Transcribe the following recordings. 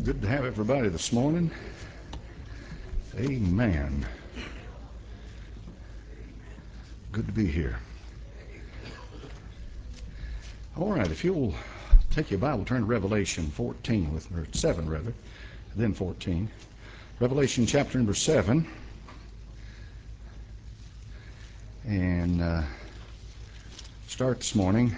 Good to have everybody this morning. Amen. Good to be here. All right, if you'll take your Bible, turn to Revelation 14 with me, or 7 rather, then 14. Revelation chapter number 7. And start this morning.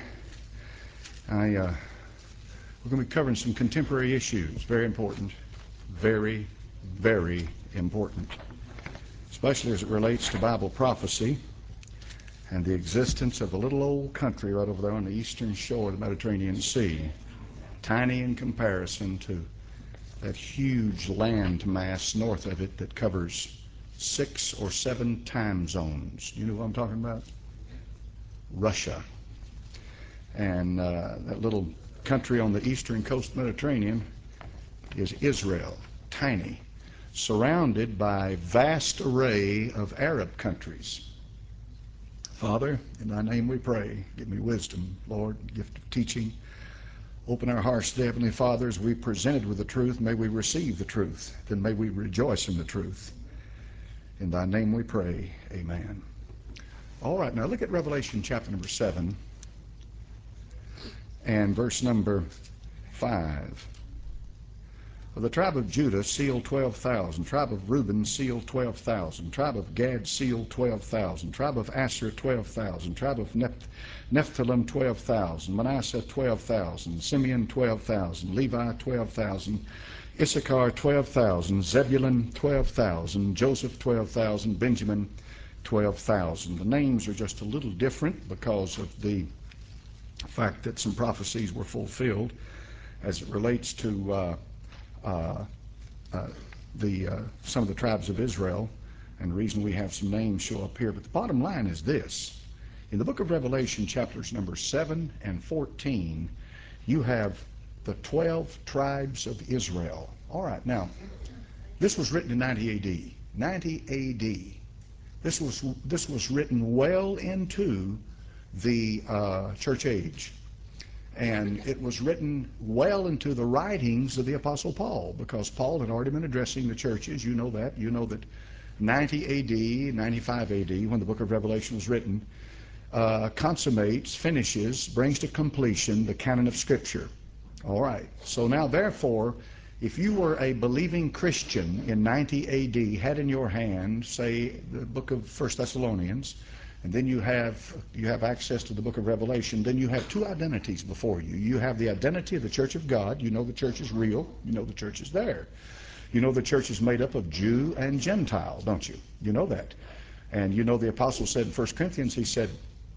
We're going to be covering some contemporary issues. Very important. Very, very important. Especially as it relates to Bible prophecy and the existence of a little old country right over there on the eastern shore of the Mediterranean Sea. Tiny in comparison to that huge land mass north of it that covers 6 or 7 time zones. Do you know what I'm talking about? Russia. And that little country on the eastern coast of the Mediterranean is Israel, tiny, surrounded by vast array of Arab countries. Father, in thy name we pray, give me wisdom, Lord, gift of teaching. Open our hearts to Heavenly Father as we presented with the truth. May we receive the truth. Then may we rejoice in the truth. In thy name we pray, amen. All right, now look at Revelation chapter number 7. And verse number 5. Of the tribe of Judah, seal 12,000. Tribe of Reuben, seal 12,000. Tribe of Gad, seal 12,000. Tribe of Asher, 12,000. Tribe of Nephthalim, 12,000. Manasseh, 12,000. Simeon, 12,000. Levi, 12,000. Issachar, 12,000. Zebulun, 12,000. Joseph, 12,000. Benjamin, 12,000. The names are just a little different because of the fact that some prophecies were fulfilled as it relates to some of the tribes of Israel, and the reason we have some names show up here. But the bottom line is this. In the book of Revelation, chapters number 7 and 14, you have the 12 tribes of Israel. All right, now, this was written in 90 A.D. 90 A.D. This was written well into the church age. And it was written well into the writings of the Apostle Paul, because Paul had already been addressing the churches. You know that. You know that 90 A.D., 95 A.D., when the book of Revelation was written, consummates, finishes, brings to completion the canon of Scripture. All right. So now, therefore, if you were a believing Christian in 90 A.D., had in your hand, say, the book of 1 Thessalonians, and then you have access to the book of Revelation, then you have two identities before you. You have the identity of the church of God. You know the church is real. You know the church is there. You know the church is made up of Jew and Gentile, don't you? You know that. And you know the apostle said in 1 Corinthians, he said,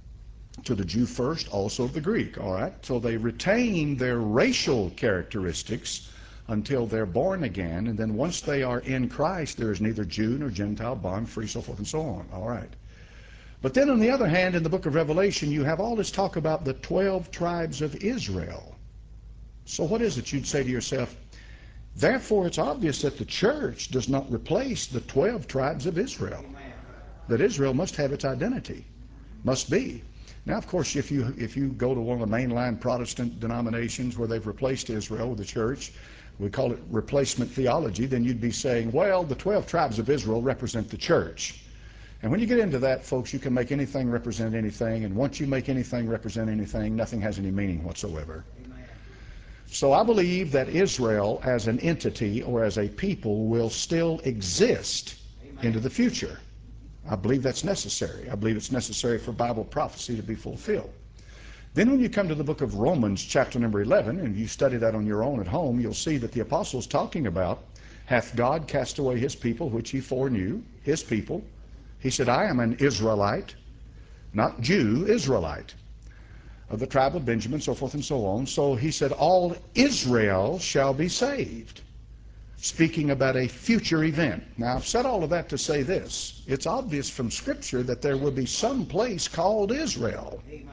to the Jew first, also the Greek. All right? So they retain their racial characteristics until they're born again. And then once they are in Christ, there is neither Jew nor Gentile, bond, free, so forth and so on. All right. But then on the other hand, in the book of Revelation, you have all this talk about the 12 tribes of Israel. So what is it you'd say to yourself? Therefore, it's obvious that the church does not replace the 12 tribes of Israel. That Israel must have its identity. Must be. Now, of course, if you go to one of the mainline Protestant denominations where they've replaced Israel with the church, we call it replacement theology, then you'd be saying, well, the 12 tribes of Israel represent the church. And when you get into that, folks, you can make anything represent anything, and once you make anything represent anything, nothing has any meaning whatsoever. Amen. So I believe that Israel as an entity or as a people will still exist into the future. I believe that's necessary. I believe it's necessary for Bible prophecy to be fulfilled. Then when you come to the book of Romans, chapter number 11, and you study that on your own at home, you'll see that the apostle's talking about, hath God cast away his people, which he foreknew, his people. He said, I am an Israelite, not Jew, Israelite, of the tribe of Benjamin, so forth and so on. So he said, all Israel shall be saved, speaking about a future event. Now, I've said all of that to say this. It's obvious from Scripture that there will be some place called Israel. Amen.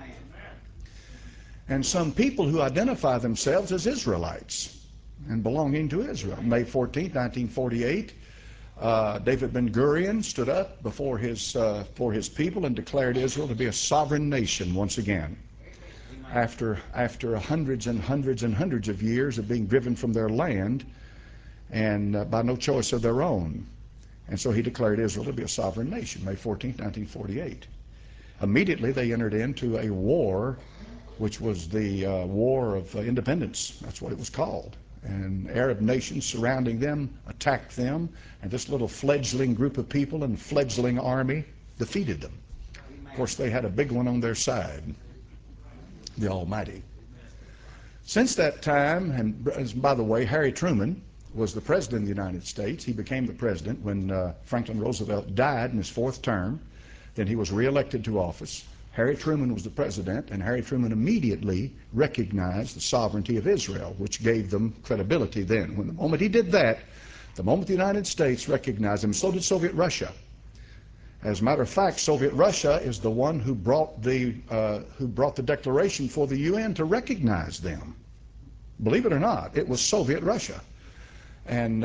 And some people who identify themselves as Israelites and belonging to Israel. May 14, 1948. David Ben-Gurion stood up before his people and declared Israel to be a sovereign nation once again. After hundreds and hundreds and hundreds of years of being driven from their land and by no choice of their own. And so he declared Israel to be a sovereign nation, May 14, 1948. Immediately they entered into a war, which was the War of Independence. That's what it was called. And Arab nations surrounding them attacked them, and this little fledgling group of people and fledgling army defeated them. Of course, they had a big one on their side, the Almighty. Since that time, and by the way, Harry Truman was the president of the United States. He became the president when Franklin Roosevelt died in his 4th term. Then he was reelected to office. Harry Truman was the president, and Harry Truman immediately recognized the sovereignty of Israel, which gave them credibility then. When the moment he did that, the moment the United States recognized him, so did Soviet Russia. As a matter of fact, Soviet Russia is the one who brought the declaration for the UN to recognize them. Believe it or not, it was Soviet Russia. And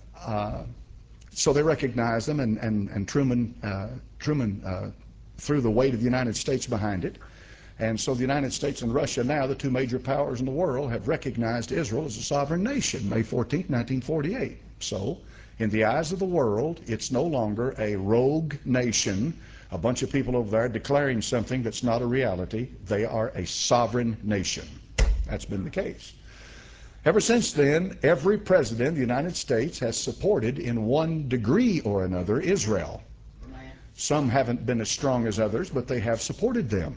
so they recognized them, and Truman threw the weight of the United States behind it. And so the United States and Russia now, the two major powers in the world, have recognized Israel as a sovereign nation, May 14, 1948. So, in the eyes of the world, it's no longer a rogue nation, a bunch of people over there declaring something that's not a reality. They are a sovereign nation. That's been the case. Ever since then, every president of the United States has supported, in one degree or another, Israel. Some haven't been as strong as others, but they have supported them.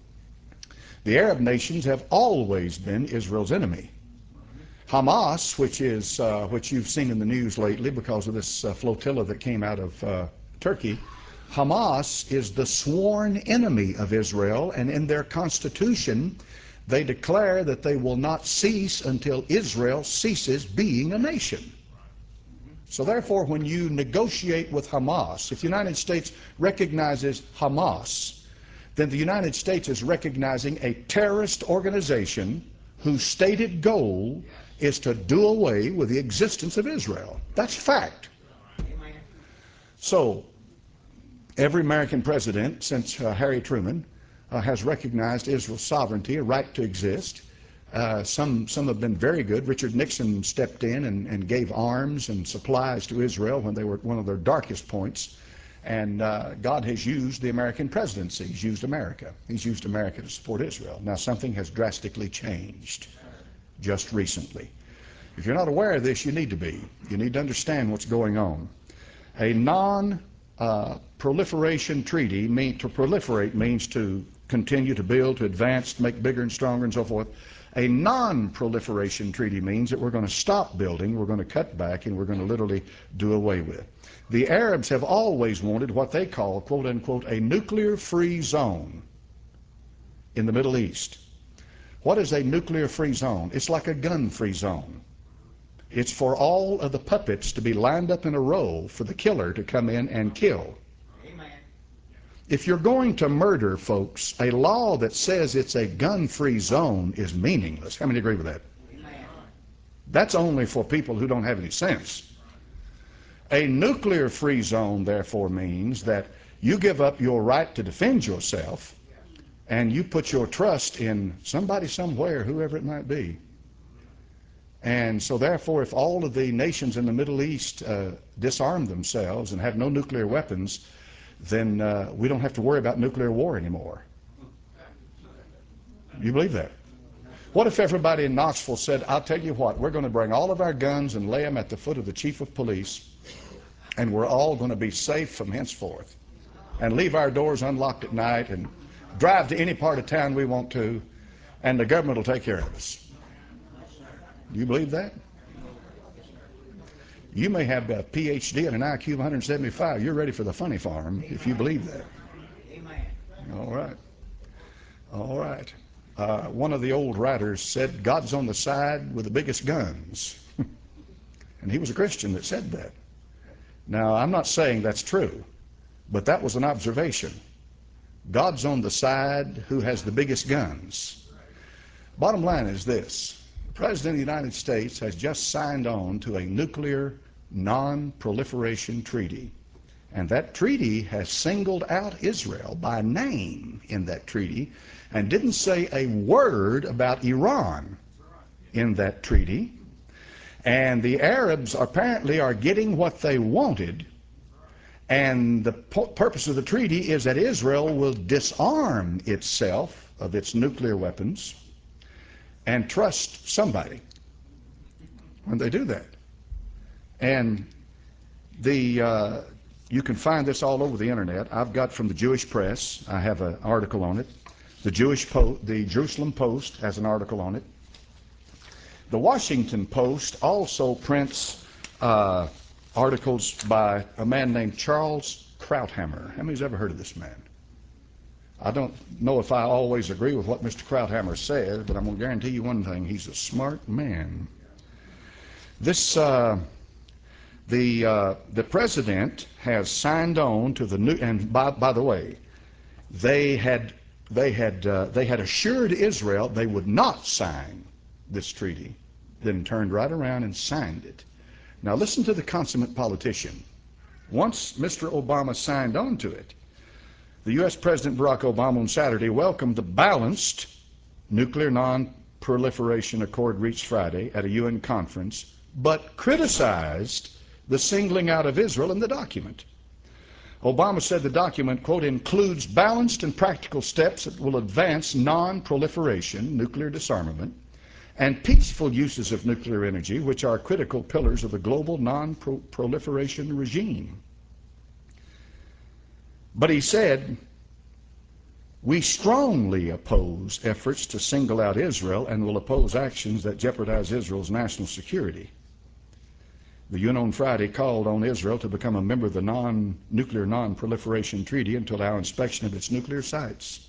The Arab nations have always been Israel's enemy. Hamas, which you've seen in the news lately because of this flotilla that came out of Turkey, Hamas is the sworn enemy of Israel, and in their constitution they declare that they will not cease until Israel ceases being a nation. So therefore, when you negotiate with Hamas, if the United States recognizes Hamas, then the United States is recognizing a terrorist organization whose stated goal is to do away with the existence of Israel. That's fact. So, every American president since Harry Truman has recognized Israel's sovereignty, a right to exist. Some have been very good. Richard Nixon stepped in and gave arms and supplies to Israel when they were at one of their darkest points. And God has used the American presidency. He's used America. He's used America to support Israel. Now, something has drastically changed just recently. If you're not aware of this, you need to be. You need to understand what's going on. A non-proliferation treaty, to proliferate means to continue, to build, to advance, to make bigger and stronger and so forth. A non-proliferation treaty means that we're going to stop building, we're going to cut back, and we're going to literally do away with. The Arabs have always wanted what they call, quote unquote, a nuclear-free zone in the Middle East. What is a nuclear-free zone? It's like a gun-free zone. It's for all of the puppets to be lined up in a row for the killer to come in and kill. Amen. If you're going to murder, folks, a law that says it's a gun-free zone is meaningless. How many agree with that? Amen. That's only for people who don't have any sense. A nuclear-free zone, therefore, means that you give up your right to defend yourself and you put your trust in somebody somewhere, whoever it might be. And so therefore, if all of the nations in the Middle East disarm themselves and have no nuclear weapons, then we don't have to worry about nuclear war anymore. You believe that? What if everybody in Knoxville said, I'll tell you what, we're going to bring all of our guns and lay them at the foot of the chief of police, and we're all going to be safe from henceforth, and leave our doors unlocked at night and drive to any part of town we want to, and the government will take care of us? Do you believe that? You may have a PhD and an IQ of 175. You're ready for the funny farm if you believe that. All right. All right. One of the old writers said, God's on the side with the biggest guns. And he was a Christian that said that. Now, I'm not saying that's true, but that was an observation. God's on the side who has the biggest guns. Bottom line is this. The President of the United States has just signed on to a nuclear non-proliferation treaty. And that treaty has singled out Israel by name in that treaty and didn't say a word about Iran in that treaty. And the Arabs apparently are getting what they wanted. And the purpose of the treaty is that Israel will disarm itself of its nuclear weapons and trust somebody when they do that. And you can find this all over the internet. I've got from the Jewish Press. I have an article on it. The Jerusalem Post has an article on it. The Washington Post also prints articles by a man named Charles Krauthammer. How many's ever heard of this man? I don't know if I always agree with what Mr. Krauthammer says, but I'm going to guarantee you one thing: he's a smart man. This the president has signed on to the new. And by the way, they had assured Israel they would not sign this treaty, then turned right around and signed it. Now listen to the consummate politician. Once Mr. Obama signed on to it, the U.S. President Barack Obama on Saturday welcomed the balanced nuclear non-proliferation accord reached Friday at a UN conference, but criticized the singling out of Israel in the document. Obama said the document, quote, includes balanced and practical steps that will advance non-proliferation, nuclear disarmament, and peaceful uses of nuclear energy, which are critical pillars of the global non-proliferation regime. But he said, we strongly oppose efforts to single out Israel and will oppose actions that jeopardize Israel's national security. The UN on Friday called on Israel to become a member of the Nuclear Non-Proliferation Treaty and to allow inspection of its nuclear sites.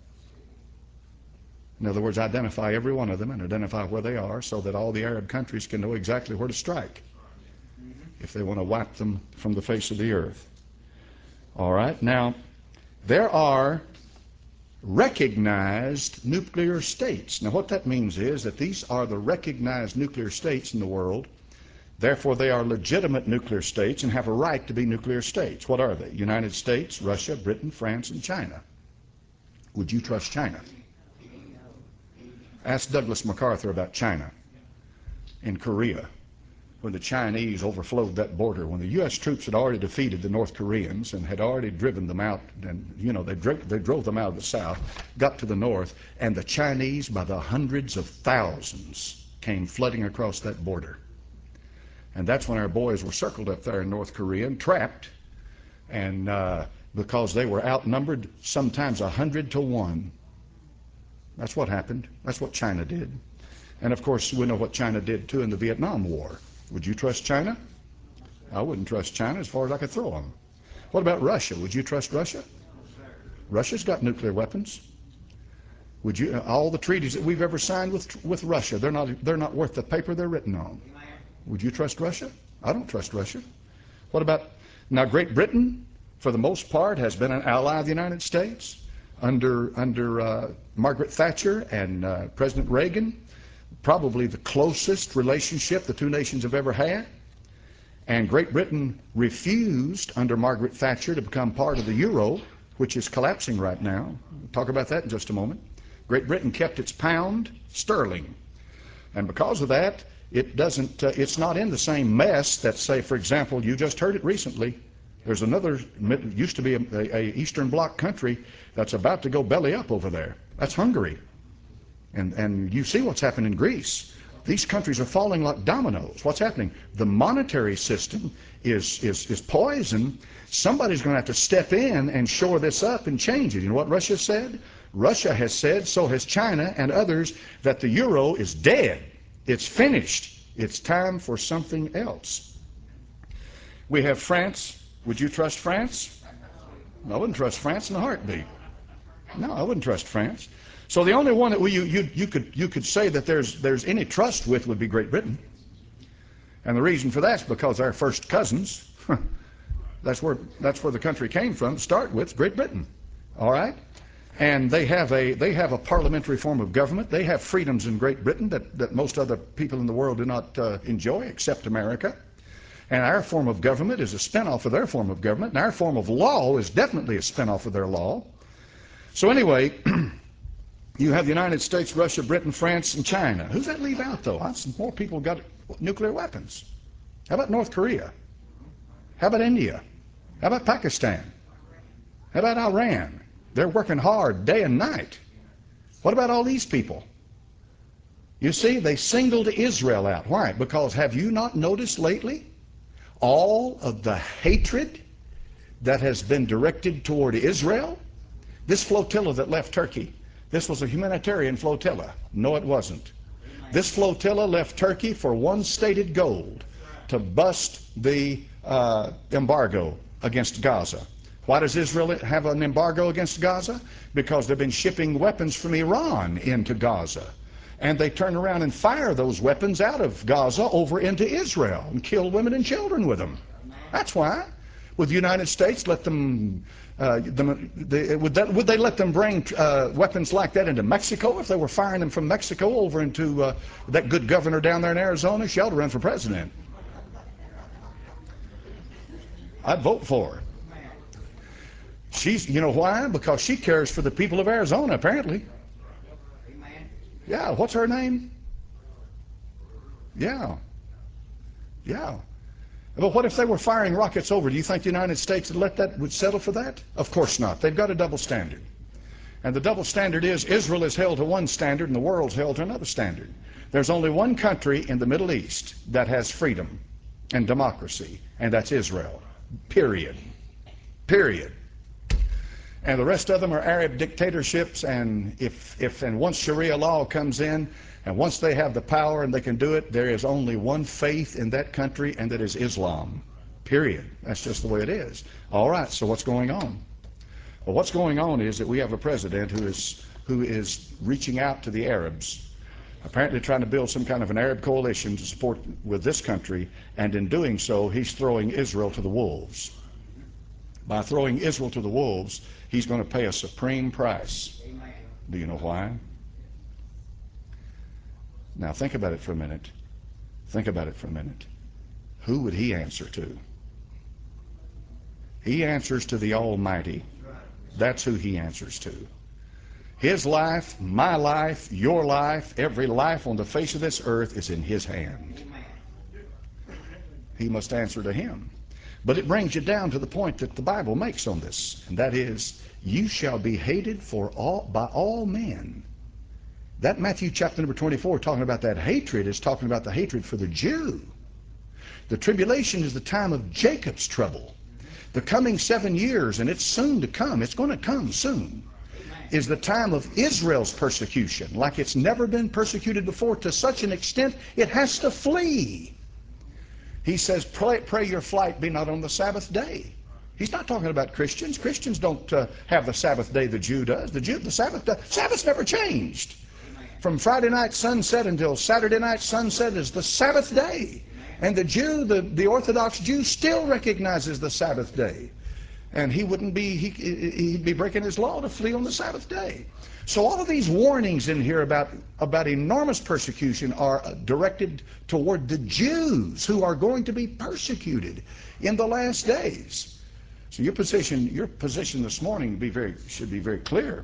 In other words, identify every one of them and identify where they are so that all the Arab countries can know exactly where to strike if they want to wipe them from the face of the earth. All right, now, there are recognized nuclear states. Now, what that means is that these are the recognized nuclear states in the world. Therefore, they are legitimate nuclear states and have a right to be nuclear states. What are they? United States, Russia, Britain, France, and China. Would you trust China? Ask Douglas MacArthur about China in Korea, when the Chinese overflowed that border, when the U.S. troops had already defeated the North Koreans and had already driven them out, and they drove them out of the south, got to the north, and the Chinese by the hundreds of thousands came flooding across that border. And that's when our boys were circled up there in North Korea and trapped, and because they were outnumbered sometimes 100 to 1. That's what happened. That's what China did. And of course, we know what China did too in the Vietnam War. Would you trust China? I wouldn't trust China as far as I could throw them. What about Russia? Would you trust Russia? Russia's got nuclear weapons. Would you? All the treaties that we've ever signed with Russia, they're not worth the paper they're written on. Would you trust Russia? I don't trust Russia. What about now? Great Britain, for the most part, has been an ally of the United States under Margaret Thatcher and President Reagan. Probably the closest relationship the two nations have ever had. And Great Britain refused under Margaret Thatcher to become part of the euro, which is collapsing right now. We'll talk about that in just a moment. Great Britain kept its pound sterling. And because of that, it's not in the same mess that, say, for example, you just heard it recently. There's another, used to be a Eastern Bloc country that's about to go belly up over there. That's Hungary. And you see what's happened in Greece. These countries are falling like dominoes. What's happening? The monetary system is poison. Somebody's going to have to step in and shore this up and change it. You know what Russia said? Russia has said, so has China and others, that the euro is dead. It's finished. It's time for something else. We have France. Would you trust France? I wouldn't trust France in a heartbeat. No, I wouldn't trust France. So the only one that you could say that there's any trust with would be Great Britain. And the reason for that is because our first cousins, that's where the country came from to start with, Great Britain. All right? And they have a parliamentary form of government. They have freedoms in Great Britain that most other people in the world do not enjoy, except America. And our form of government is a spinoff of their form of government, and our form of law is definitely a spinoff of their law. So anyway, You have the United States, Russia, Britain, France, and China. Who's that leave out, though? More people got nuclear weapons. How about North Korea? How about India? How about Pakistan? How about Iran? They're working hard day and night. What about all these people? You see, they singled Israel out. Why? Because have you not noticed lately all of the hatred that has been directed toward Israel? This flotilla that left Turkey, this was a humanitarian flotilla. No, it wasn't. This flotilla left Turkey for one stated goal: to bust the embargo against Gaza. Why does Israel have an embargo against Gaza? Because they've been shipping weapons from Iran into Gaza. And they turn around and fire those weapons out of Gaza over into Israel and kill women and children with them. That's why. Would the United States let them, would they let them bring weapons like that into Mexico if they were firing them from Mexico over into that good governor down there in Arizona? She ought to run for president. I'd vote for her. You know why? Because she cares for the people of Arizona, apparently. Yeah, what's her name? Yeah. But what if they were firing rockets over? Do you think the United States would settle for that? Of course not. They've got a double standard. And the double standard is Israel is held to one standard and the world's held to another standard. There's only one country in the Middle East that has freedom and democracy, and that's Israel. Period. And the rest of them are Arab dictatorships, and once Sharia law comes in, and once they have the power and they can do it, there is only one faith in that country, and that is Islam. Period. That's just the way it is. All right, so what's going on? Well, what's going on is that we have a president who is reaching out to the Arabs, apparently trying to build some kind of an Arab coalition to support with this country, and in doing so, he's throwing Israel to the wolves. By throwing Israel to the wolves, he's going to pay a supreme price. Do you know why? Now think about it for a minute. Who would he answer to? He answers to the Almighty. That's who he answers to. His life, my life, your life, every life on the face of this earth is in his hand. He must answer to him. But it brings you down to the point that the Bible makes on this, and that is, you shall be hated by all men. That Matthew chapter number 24, talking about that hatred, is talking about the hatred for the Jew. The tribulation is the time of Jacob's trouble. The coming 7 years, and it's soon to come, it's going to come soon, is the time of Israel's persecution, like it's never been persecuted before, to such an extent it has to flee. He says, pray your flight be not on the Sabbath day. He's not talking about Christians. Christians don't have the Sabbath day the Jew does. The Sabbath's never changed. From Friday night sunset until Saturday night sunset is the Sabbath day. And the Jew, the Orthodox Jew, still recognizes the Sabbath day. And he'd be breaking his law to flee on the Sabbath day. So all of these warnings in here about enormous persecution are directed toward the Jews who are going to be persecuted in the last days. So your position this morning should be very clear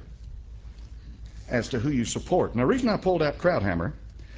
as to who you support. Now, the reason I pulled out Krauthammer,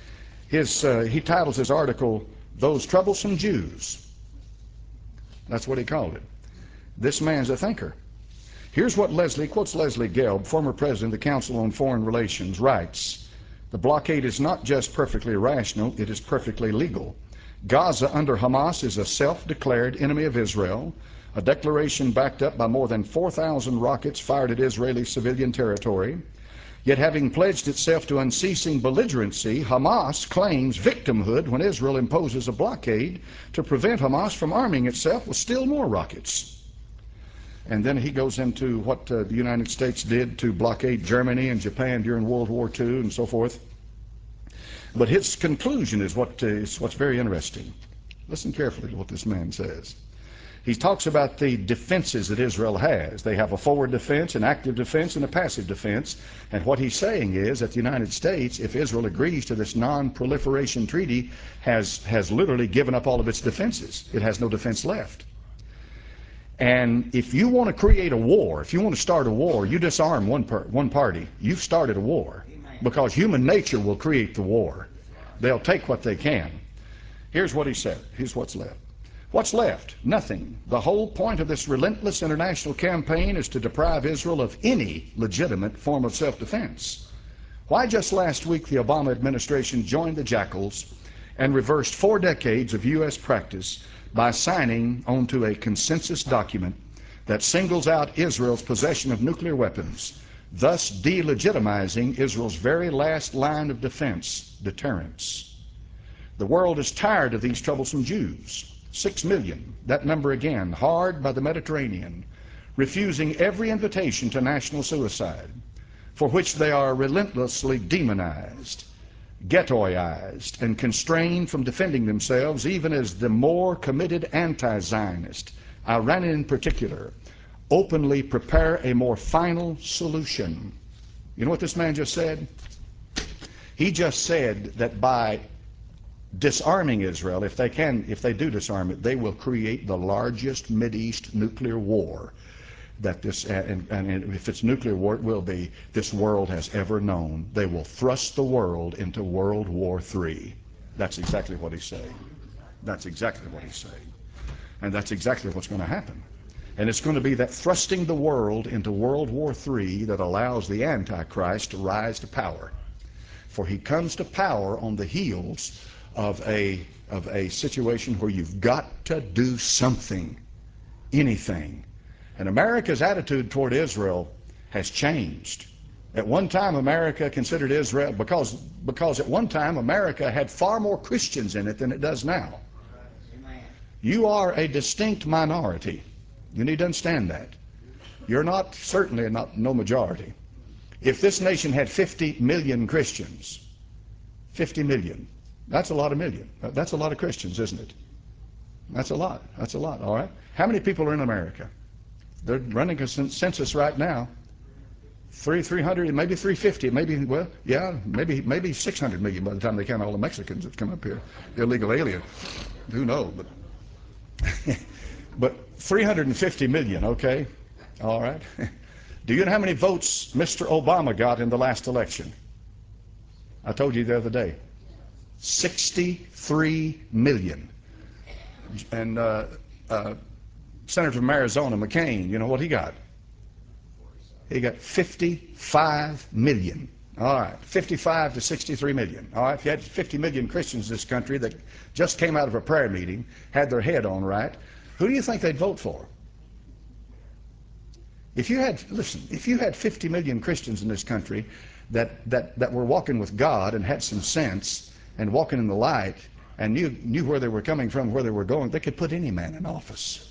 he titles his article, "Those Troublesome Jews." That's what he called it. This man's a thinker. Here's what quotes Leslie Gelb, former president of the Council on Foreign Relations, writes: "The blockade is not just perfectly rational, it is perfectly legal. Gaza under Hamas is a self-declared enemy of Israel, a declaration backed up by more than 4,000 rockets fired at Israeli civilian territory. Yet having pledged itself to unceasing belligerency, Hamas claims victimhood when Israel imposes a blockade to prevent Hamas from arming itself with still more rockets." And then he goes into what the United States did to blockade Germany and Japan during World War II and so forth. But his conclusion is what's very interesting. Listen carefully to what this man says. He talks about the defenses that Israel has. They have a forward defense, an active defense, and a passive defense. And what he's saying is that the United States, if Israel agrees to this non-proliferation treaty, has literally given up all of its defenses. It has no defense left. And if you want to create a war, if you want to start a war, you disarm one party. You've started a war. because human nature will create the war. They'll take what they can. Here's what he said. Here's what's left. What's left? Nothing. The whole point of this relentless international campaign is to deprive Israel of any legitimate form of self-defense. Why just last week the Obama administration joined the jackals and reversed 4 decades of U.S. practice by signing onto a consensus document that singles out Israel's possession of nuclear weapons, thus delegitimizing Israel's very last line of defense, deterrence. The world is tired of these troublesome Jews. 6 million, that number again, hard by the Mediterranean, refusing every invitation to national suicide, for which they are relentlessly demonized, ghettoized, and constrained from defending themselves, even as the more committed anti-Zionist, Iranian in particular, openly prepare a more final solution. You know what this man just said? He just said that by disarming Israel, if they do disarm it, they will create the largest Mideast nuclear war that this, and if it's nuclear war, it will be, this world has ever known. They will thrust the world into World War III. That's exactly what he's saying. That's exactly what he's saying. And that's exactly what's going to happen. And it's going to be that thrusting the world into World War III that allows the Antichrist to rise to power. For he comes to power on the heels of a situation where you've got to do something, anything. And America's attitude toward Israel has changed. At one time, America considered Israel, because at one time America had far more Christians in it than it does now. You are a distinct minority. You need to understand that. You're not, certainly not, no majority. If this nation had 50 million Christians, 50 million, that's a lot of million. That's a lot of Christians, isn't it? That's a lot. That's a lot, all right? How many people are in America? They're running a census right now. 300, maybe 350, maybe, well, yeah, maybe 600 million by the time they count all the Mexicans that come up here, illegal alien. Who knows? But 350 million, okay? All right. Do you know how many votes Mr. Obama got in the last election? I told you the other day. 63 million. And Senator from Arizona, McCain, you know what he got? He got 55 million. All right, 55 to 63 million. All right, if you had 50 million Christians in this country that just came out of a prayer meeting, had their head on right, who do you think they'd vote for? If you had, listen, if you had 50 million Christians in this country that were walking with God and had some sense and walking in the light and knew where they were coming from, where they were going, they could put any man in office.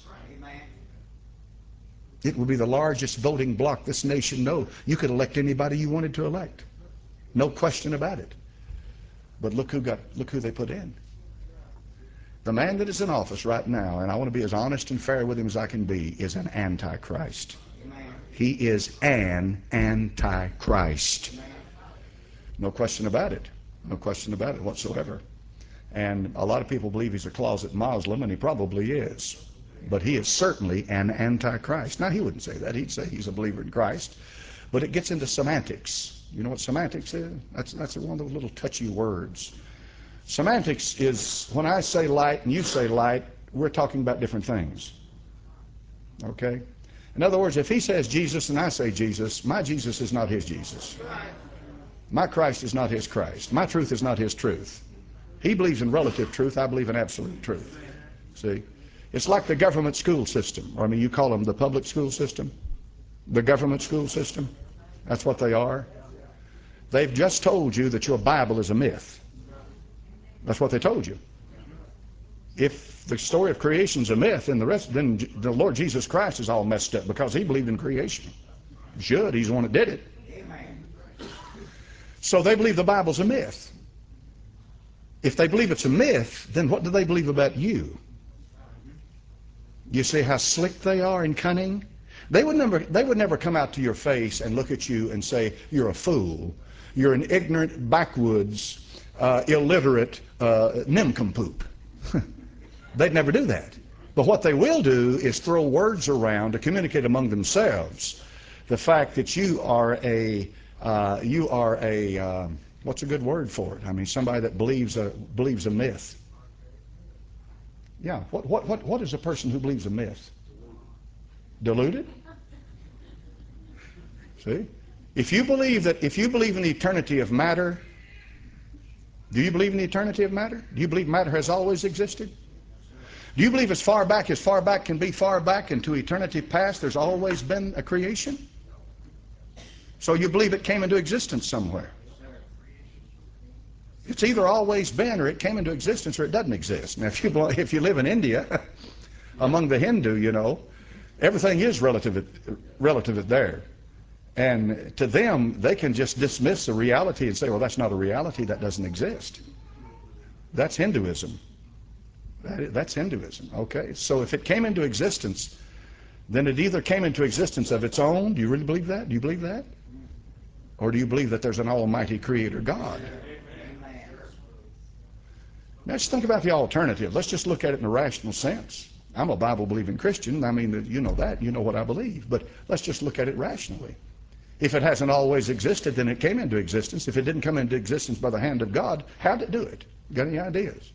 It would be the largest voting bloc this nation knows. You could elect anybody you wanted to elect. No question about it. But look who they put in. The man that is in office right now, and I want to be as honest and fair with him as I can be, is an antichrist. He is an antichrist. No question about it. No question about it whatsoever. And a lot of people believe he's a closet Muslim, and he probably is. But he is certainly an antichrist. Now, he wouldn't say that. He'd say he's a believer in Christ. But it gets into semantics. You know what semantics is? That's one of those little touchy words. Semantics is when I say light and you say light, we're talking about different things. Okay? In other words, if he says Jesus and I say Jesus, my Jesus is not his Jesus. My Christ is not his Christ. My truth is not his truth. He believes in relative truth. I believe in absolute truth. See? It's like the government school system. Or, I mean, you call them the public school system, the government school system. That's what they are. They've just told you that your Bible is a myth. That's what they told you. If the story of creation is a myth, then the Lord Jesus Christ is all messed up because he believed in creation. Should. He's the one that did it. So they believe the Bible's a myth. If they believe it's a myth, then what do they believe about you? You see how slick they are and cunning? They would never come out to your face and look at you and say, you're a fool. You're an ignorant, backwoods, illiterate nincompoop. They'd never do that. But what they will do is throw words around to communicate among themselves the fact that you are a You are a, what's a good word for it? I mean, somebody that believes a myth. Yeah, what is a person who believes a myth? Deluded? See? If you believe in the eternity of matter, do you believe in the eternity of matter? Do you believe matter has always existed? Do you believe as far back can be far back into eternity past, there's always been a creation? So you believe it came into existence somewhere. It's either always been or it came into existence or it doesn't exist. Now, if you live in India, among the Hindu, you know, everything is relative there. And to them, they can just dismiss the reality and say, well, that's not a reality, that doesn't exist. That's Hinduism. That's Hinduism, okay? So if it came into existence, then it either came into existence of its own. Do you really believe that? Do you believe that? Or do you believe that there's an almighty creator God? Now, let's think about the alternative. Let's just look at it in a rational sense. I'm a Bible-believing Christian. I mean, you know that. You know what I believe. But let's just look at it rationally. If it hasn't always existed, then it came into existence. If it didn't come into existence by the hand of God, how did it do it? Got any ideas?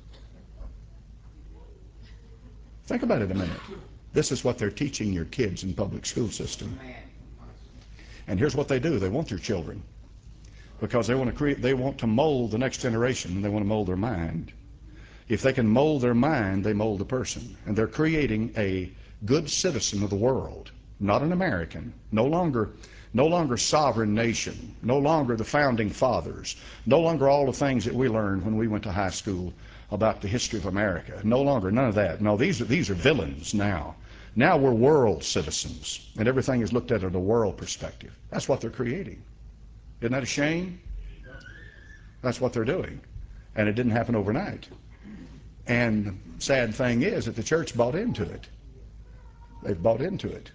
Think about it a minute. This is what they're teaching your kids in public school system. And here's what they do. They want their children because they want to mold the next generation, and they want to mold their mind. If they can mold their mind, they mold the person. And they're creating a good citizen of the world, not an American, no longer sovereign nation, no longer the founding fathers, no longer all the things that we learned when we went to high school about the history of America. No longer, none of that. No, these are villains now. Now we're world citizens, and everything is looked at in a world perspective. That's what they're creating. Isn't that a shame? That's what they're doing. And it didn't happen overnight. And sad thing is that the church bought into it. They've bought into it.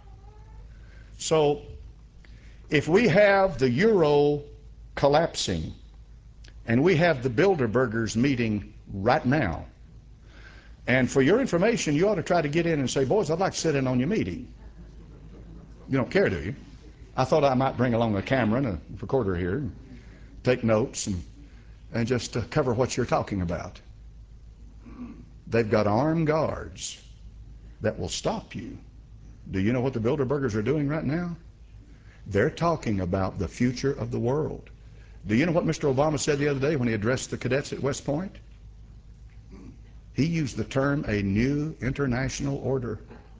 So if we have the euro collapsing and we have the Bilderbergers meeting right now, and for your information, you ought to try to get in and say, boys, I'd like to sit in on your meeting. You don't care, do you? I thought I might bring along a camera and a recorder here and take notes and just cover what you're talking about. They've got armed guards that will stop you. Do you know what the Bilderbergers are doing right now? They're talking about the future of the world. Do you know what Mr. Obama said the other day when he addressed the cadets at West Point? He used the term a new international order.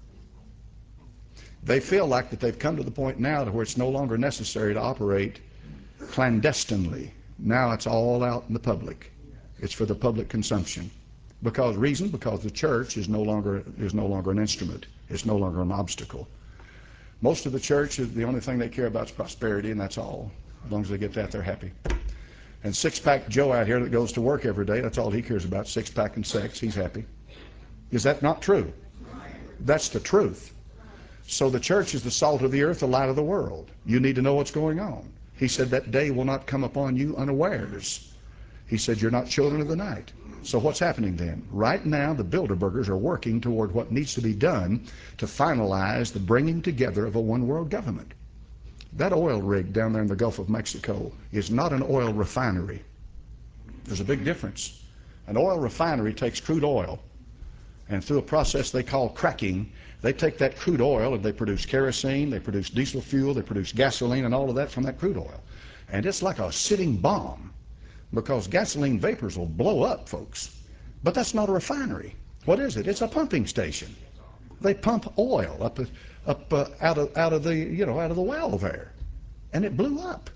They feel like that they've come to the point now to where it's no longer necessary to operate clandestinely. Now it's all out in the public. It's for the public consumption. Because the church is no longer an instrument. It's no longer an obstacle. Most of the church, the only thing they care about is prosperity, and that's all. As long as they get that, they're happy. And six-pack Joe out here that goes to work every day, that's all he cares about, six-pack and sex. He's happy. Is that not true? That's the truth. So the church is the salt of the earth, the light of the world. You need to know what's going on. He said that day will not come upon you unawares. He said you're not children of the night. So what's happening then? Right now, the Bilderbergers are working toward what needs to be done to finalize the bringing together of a one-world government. That oil rig down there in the Gulf of Mexico is not an oil refinery. There's a big difference. An oil refinery takes crude oil, and through a process they call cracking, they take that crude oil and they produce kerosene, they produce diesel fuel, they produce gasoline, and all of that from that crude oil. And it's like a sitting bomb, because gasoline vapors will blow up, folks. But that's not a refinery. What is it? It's a pumping station. They pump oil up out of the well there, and it blew up.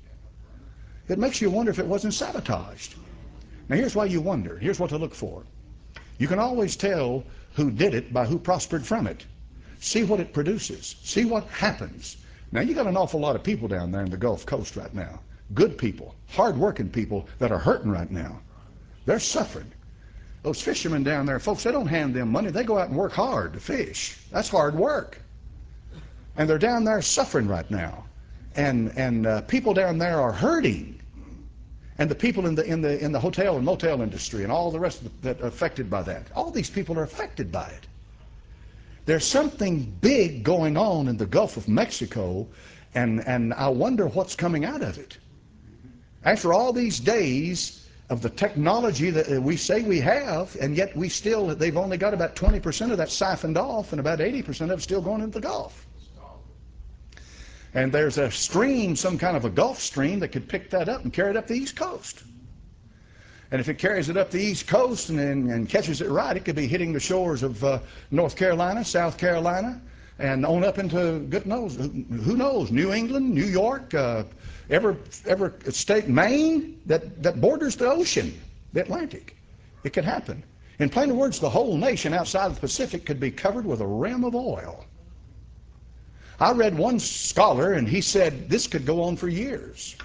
It makes you wonder if it wasn't sabotaged. Now here's why you wonder. Here's what to look for. You can always tell who did it by who prospered from it. See what it produces. See what happens. Now you got an awful lot of people down there in the Gulf Coast right now. Good people, hard-working people that are hurting right now. They're suffering. Those fishermen down there, folks, they don't hand them money. They go out and work hard to fish. That's hard work. And they're down there suffering right now. And people down there are hurting. And the people in the hotel and motel industry and all the rest that are affected by that, all these people are affected by it. There's something big going on in the Gulf of Mexico, And I wonder what's coming out of it. After all these days of the technology that we say we have, and yet they've only got about 20% of that siphoned off, and about 80% of it still going into the Gulf. And there's a stream, some kind of a Gulf stream, that could pick that up and carry it up the East Coast. And if it carries it up the East Coast and catches it right, it could be hitting the shores of North Carolina, South Carolina, and on up into, who knows, New England, New York, every state, Maine, that borders the ocean, the Atlantic. It could happen. In plain words, the whole nation outside of the Pacific could be covered with a rim of oil. I read one scholar, and he said this could go on for years.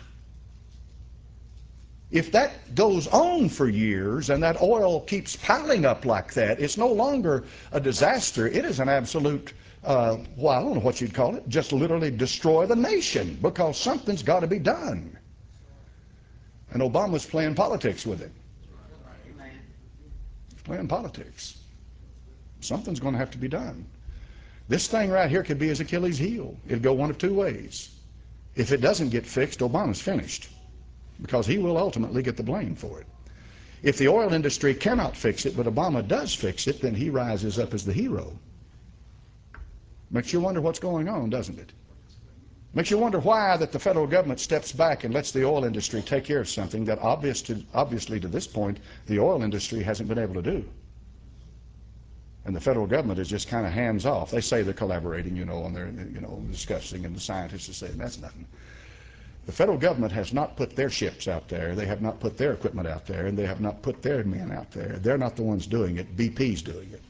If that goes on for years and that oil keeps piling up like that, it's no longer a disaster. It is an absolute, well, I don't know what you'd call it, just literally destroy the nation, because something's got to be done. And Obama's playing politics with it. He's playing politics. Something's going to have to be done. This thing right here could be his Achilles heel. It'll go one of two ways. If it doesn't get fixed, Obama's finished, because he will ultimately get the blame for it. If the oil industry cannot fix it, but Obama does fix it, then he rises up as the hero. Makes you wonder what's going on, doesn't it? Makes you wonder why that the federal government steps back and lets the oil industry take care of something that obviously to this point the oil industry hasn't been able to do. And the federal government is just kind of hands off. They say they're collaborating, and they're, discussing, and the scientists are saying that's nothing. The federal government has not put their ships out there. They have not put their equipment out there, and they have not put their men out there. They're not the ones doing it. BP's doing it.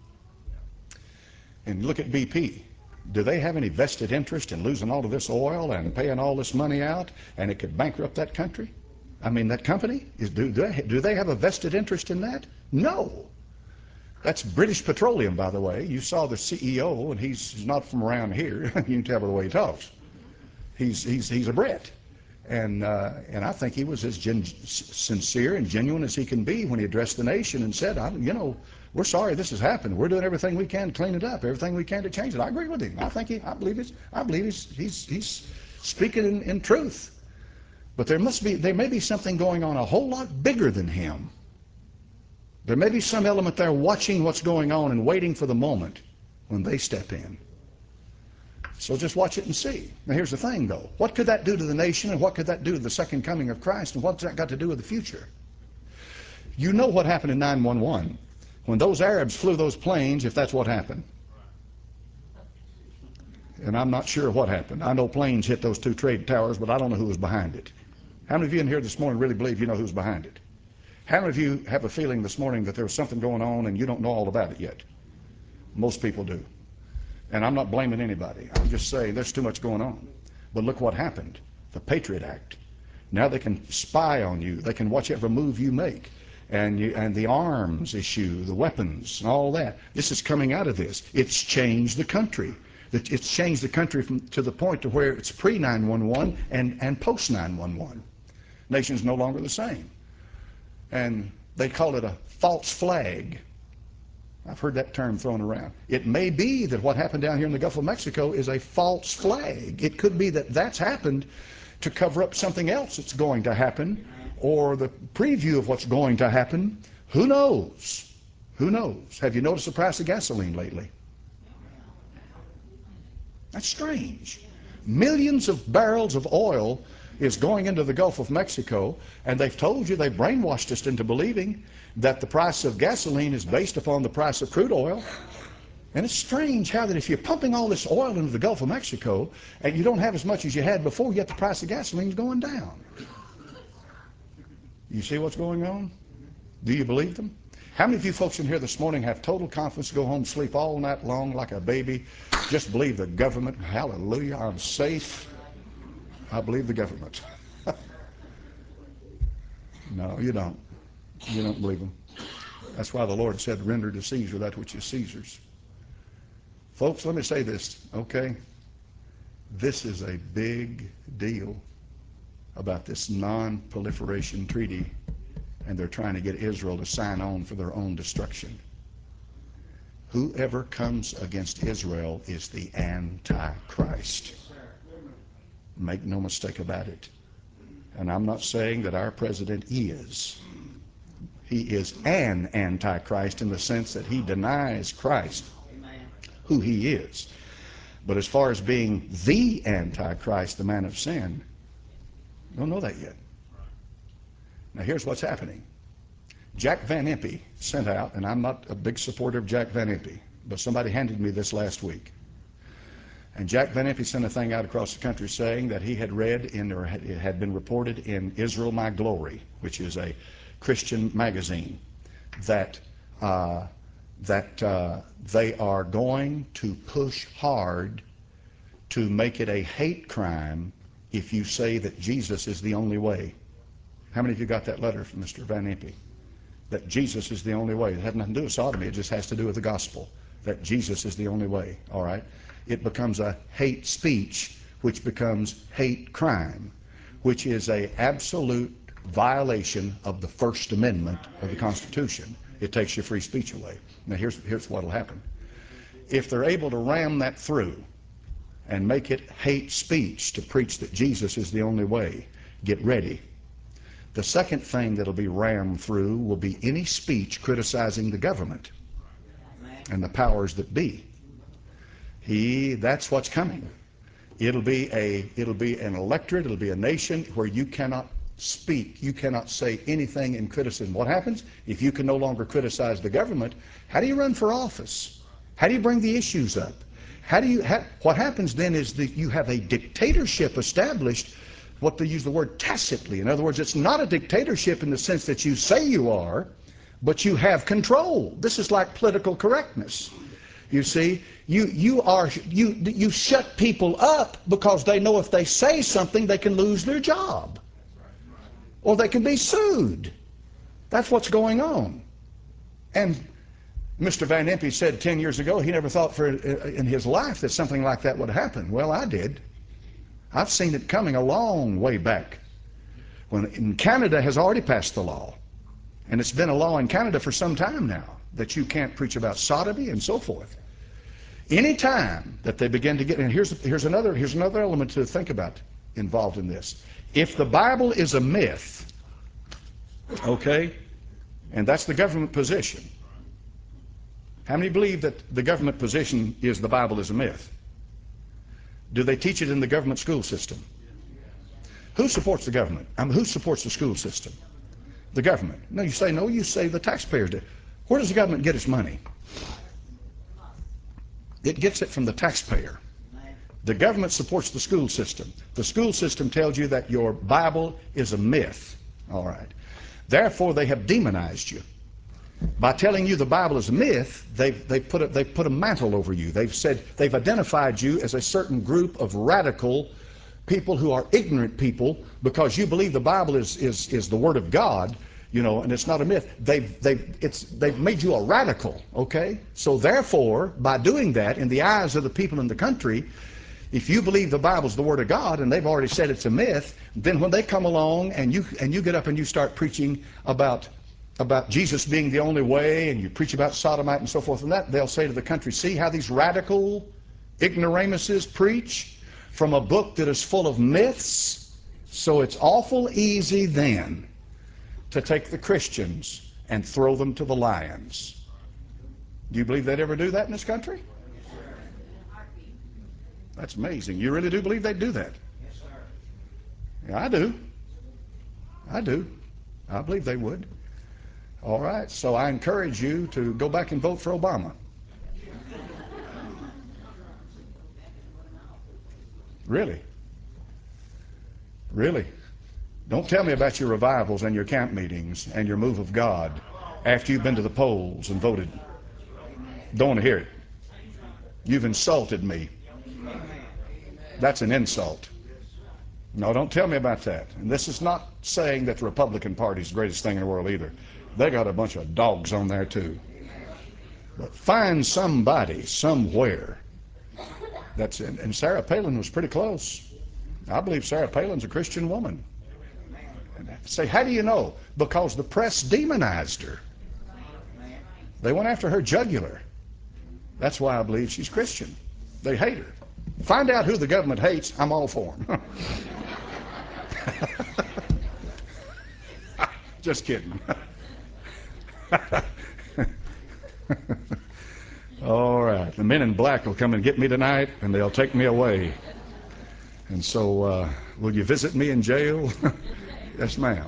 And look at BP. Do they have any vested interest in losing all of this oil and paying all this money out, and it could bankrupt that country? I mean, that company? Do they have a vested interest in that? No. That's British Petroleum, by the way. You saw the CEO, and he's not from around here. You can tell by the way he talks. He's a Brit, and I think he was as sincere and genuine as he can be when he addressed the nation and said, we're sorry this has happened. We're doing everything we can to clean it up, everything we can to change it. I agree with him. I believe he's speaking in truth. But there may be something going on a whole lot bigger than him. There may be some element there watching what's going on and waiting for the moment when they step in. So just watch it and see. Now here's the thing, though. What could that do to the nation, and what could that do to the second coming of Christ, and what's that got to do with the future? You know what happened in 9/11. When those Arabs flew those planes, if that's what happened. And I'm not sure what happened. I know planes hit those two trade towers, but I don't know who was behind it. How many of you in here this morning really believe you know who's behind it? How many of you have a feeling this morning that there was something going on and you don't know all about it yet? Most people do. And I'm not blaming anybody. I'm just saying there's too much going on. But look what happened. The Patriot Act. Now they can spy on you. They can watch every move you make. And the arms issue, the weapons, and all that. This is coming out of this. It's changed the country. It's changed the country to the point to where it's pre-9/11 and post-9/11. Nation's no longer the same. And they call it a false flag. I've heard that term thrown around. It may be that what happened down here in the Gulf of Mexico is a false flag. It could be that that's happened to cover up something else that's going to happen, or the preview of what's going to happen. Who knows? Who knows? Have you noticed the price of gasoline lately? That's strange. Millions of barrels of oil is going into the Gulf of Mexico, and they've told you, they've brainwashed us into believing that the price of gasoline is based upon the price of crude oil. And it's strange how that if you're pumping all this oil into the Gulf of Mexico and you don't have as much as you had before, yet the price of gasoline is going down. You see what's going on? Do you believe them? How many of you folks in here this morning have total confidence, go home, sleep all night long like a baby, just believe the government? Hallelujah, I'm safe. I believe the government. No, you don't. You don't believe them. That's why the Lord said, render to Caesar that which is Caesar's. Folks, let me say this, okay? This is a big deal about this non-proliferation treaty, and they're trying to get Israel to sign on for their own destruction. Whoever comes against Israel is the Antichrist. Make no mistake about it. And I'm not saying that our president is. He is an antichrist in the sense that he denies Christ, who he is. But as far as being the antichrist, the man of sin, we don't know that yet. Now here's what's happening. Jack Van Impe sent out, and I'm not a big supporter of Jack Van Impe, but somebody handed me this last week. And Jack Van Impe sent a thing out across the country saying that he had read in, or it had been reported in Israel My Glory, which is a Christian magazine, that they are going to push hard to make it a hate crime if you say that Jesus is the only way. How many of you got that letter from Mr. Van Impe? That Jesus is the only way. It had nothing to do with sodomy. It just has to do with the gospel. That Jesus is the only way. All right? It becomes a hate speech, which becomes hate crime, which is an absolute violation of the First Amendment of the Constitution. It takes your free speech away. Now here's what will happen. If they're able to ram that through and make it hate speech to preach that Jesus is the only way, get ready. The second thing that'll be rammed through will be any speech criticizing the government and the powers that be. That's what's coming. It'll be an electorate, it'll be a nation where you cannot speak, you cannot say anything in criticism. What happens? If you can no longer criticize the government, how do you run for office? How do you bring the issues up? What happens then is that you have a dictatorship established, what they use the word tacitly. In other words, it's not a dictatorship in the sense that you say you are, but you have control. This is like political correctness. You see, you shut people up because they know if they say something they can lose their job or they can be sued. That's what's going on. And Mr. Van Impe said 10 years ago he never thought in his life that something like that would happen. Well, I did. I've seen it coming a long way back. When Canada has already passed the law, and it's been a law in Canada for some time now, that you can't preach about sodomy and so forth. Any time that they begin to get, and here's another element to think about involved in this. If the Bible is a myth, okay, and that's the government position. How many believe that the government position is the Bible is a myth? Do they teach it in the government school system? Who supports the government? Who supports the school system? The government. No, you say no, you say the taxpayers do. Where does the government get its money? It gets it from the taxpayer. The government supports the school system. The school system tells you that your Bible is a myth. All right. Therefore, they have demonized you. By telling you the Bible is a myth, they've put a mantle over you. They've identified you as a certain group of radical people who are ignorant people because you believe the Bible is the Word of God, you know, and it's not a myth. They've made you a radical, okay? So therefore, by doing that, in the eyes of the people in the country, if you believe the Bible's the Word of God and they've already said it's a myth, then when they come along and you get up and you start preaching about Jesus being the only way, and you preach about sodomite and so forth and that, they'll say to the country, see how these radical ignoramuses preach from a book that is full of myths? So it's awful easy then to take the Christians and throw them to the lions. Do you believe they'd ever do that in this country? That's amazing. You really do believe they'd do that? Yeah, I do. I do. I believe they would. All right, so I encourage you to go back and vote for Obama. Really? Really? Don't tell me about your revivals and your camp meetings and your move of God after you've been to the polls and voted. Don't want to hear it. You've insulted me. That's an insult. No, don't tell me about that. And this is not saying that the Republican Party is the greatest thing in the world either. They got a bunch of dogs on there too. But find somebody somewhere that's in. And Sarah Palin was pretty close. I believe Sarah Palin's a Christian woman. And say, how do you know? Because the press demonized her. They went after her jugular. That's why I believe she's Christian. They hate her. Find out who the government hates. I'm all for them. Just kidding. All right. The men in black will come and get me tonight, and they'll take me away. And so, will you visit me in jail? Yes, ma'am.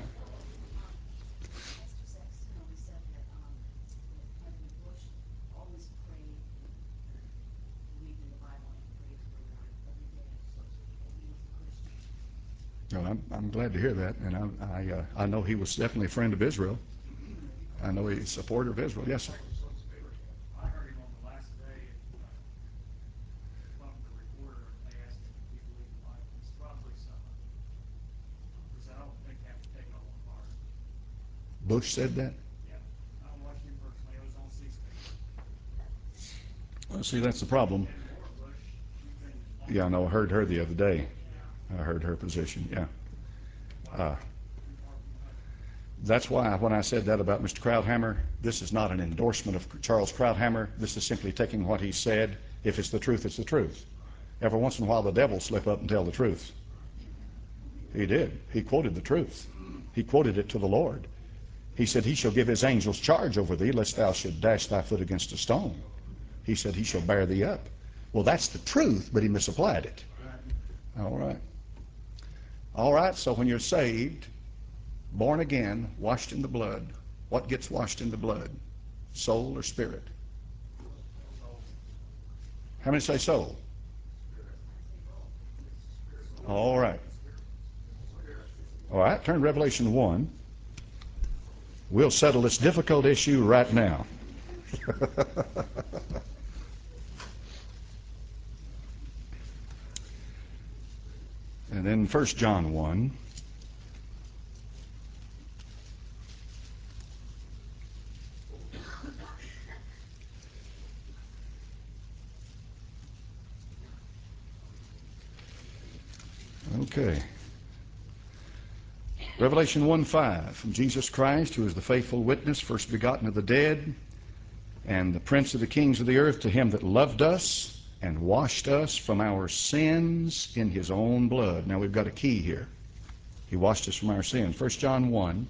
Well, I'm glad to hear that, and I know he was definitely a friend of Israel. I know he's a supporter of Israel. Yes, sir. I heard him on the last day, one of the reporter, they asked him if he believed the Bible. It's probably some of it. Because I don't think they have to take it all apart. Bush said that? Yeah. I don't watch him personally. It was on C-SPAN. Well, see, that's the problem. And Laura Bush, she's been on Yeah, I know. I heard her the other day. yeah. I heard her position. Yeah. Wow. Too far from the money. That's why when I said that about Mr. Krauthammer, this is not an endorsement of Charles Krauthammer. This is simply taking what he said. If it's the truth, it's the truth. Every once in a while, the devil slip up and tell the truth. He did. He quoted the truth. He quoted it to the Lord. He said, he shall give his angels charge over thee, lest thou should dash thy foot against a stone. He said, he shall bear thee up. Well, that's the truth, but he misapplied it. All right. All right, so when you're saved, born again, washed in the blood, what gets washed in the blood? Soul or spirit? How many say soul? All right. All right, turn to Revelation 1. We'll settle this difficult issue right now. And then 1 John 1. Okay. Revelation 1:5. From Jesus Christ, who is the faithful witness, first begotten of the dead, and the prince of the kings of the earth, to him that loved us and washed us from our sins in his own blood. Now we've got a key here. He washed us from our sins. 1 John 1,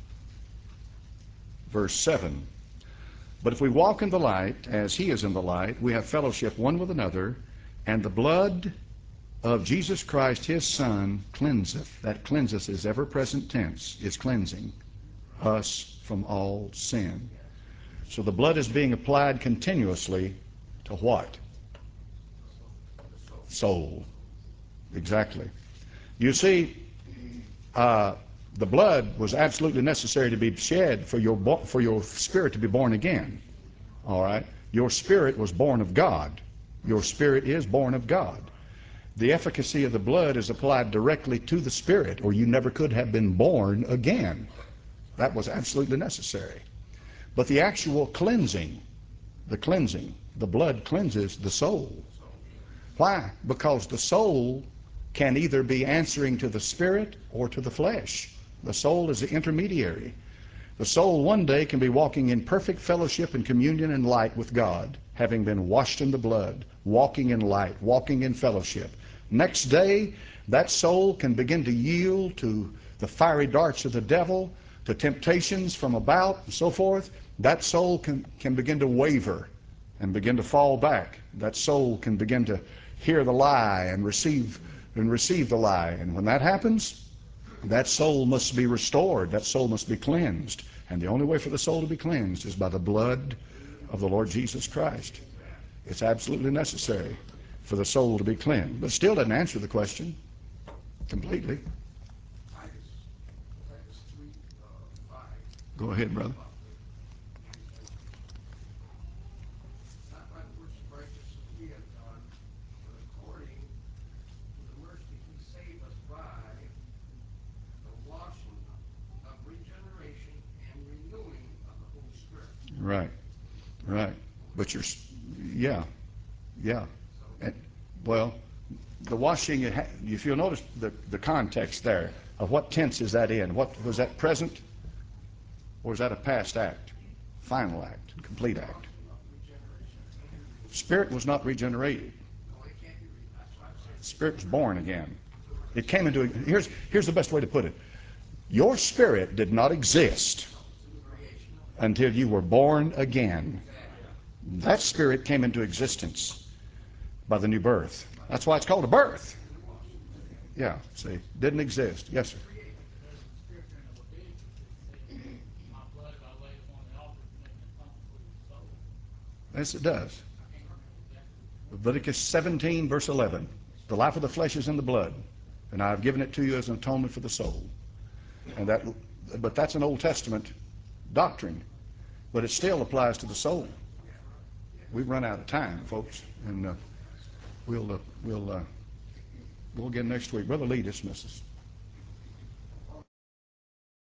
verse 7. But if we walk in the light, as he is in the light, we have fellowship one with another, and the blood of Jesus Christ, his Son, cleanseth. That cleanseth is ever present tense, is cleansing us from all sin. So the blood is being applied continuously to what? Soul. Exactly. You see, the blood was absolutely necessary to be shed for your spirit to be born again. All right? Your spirit was born of God. Your spirit is born of God. The efficacy of the blood is applied directly to the spirit, or you never could have been born again. That was absolutely necessary. But the actual cleansing, the blood cleanses the soul. Why? Because the soul can either be answering to the spirit or to the flesh. The soul is the intermediary. The soul one day can be walking in perfect fellowship and communion and light with God, having been washed in the blood, walking in light, walking in fellowship. Next day, that soul can begin to yield to the fiery darts of the devil, to temptations from about, and so forth. That soul can begin to waver and begin to fall back. That soul can begin to hear the lie and receive the lie. And when that happens, that soul must be restored. That soul must be cleansed. And the only way for the soul to be cleansed is by the blood of the Lord Jesus Christ. It's absolutely necessary for the soul to be cleansed. But still doesn't answer the question completely. Go ahead, brother. Not by the works of righteousness we have done, but according to the mercy he saved us by the washing of regeneration and renewing of the Holy Spirit. Right, right. But yeah, yeah. And, well, the washing, if you'll notice the context there of what tense is that in? What was that, present, or is that a past act, final act, complete act? Spirit was not regenerated. No, it can't be. That's Spirit was born again. It came into, here's the best way to put it. Your spirit did not exist until you were born again. That spirit came into existence by the new birth. That's why it's called a birth. Yeah, see, didn't exist. Yes, sir. Yes, it does. Leviticus 17, verse 11. The life of the flesh is in the blood, and I have given it to you as an atonement for the soul. And but that's an Old Testament doctrine, but it still applies to the soul. We've run out of time, folks, and we'll go again next week. Brother Lee dismisses.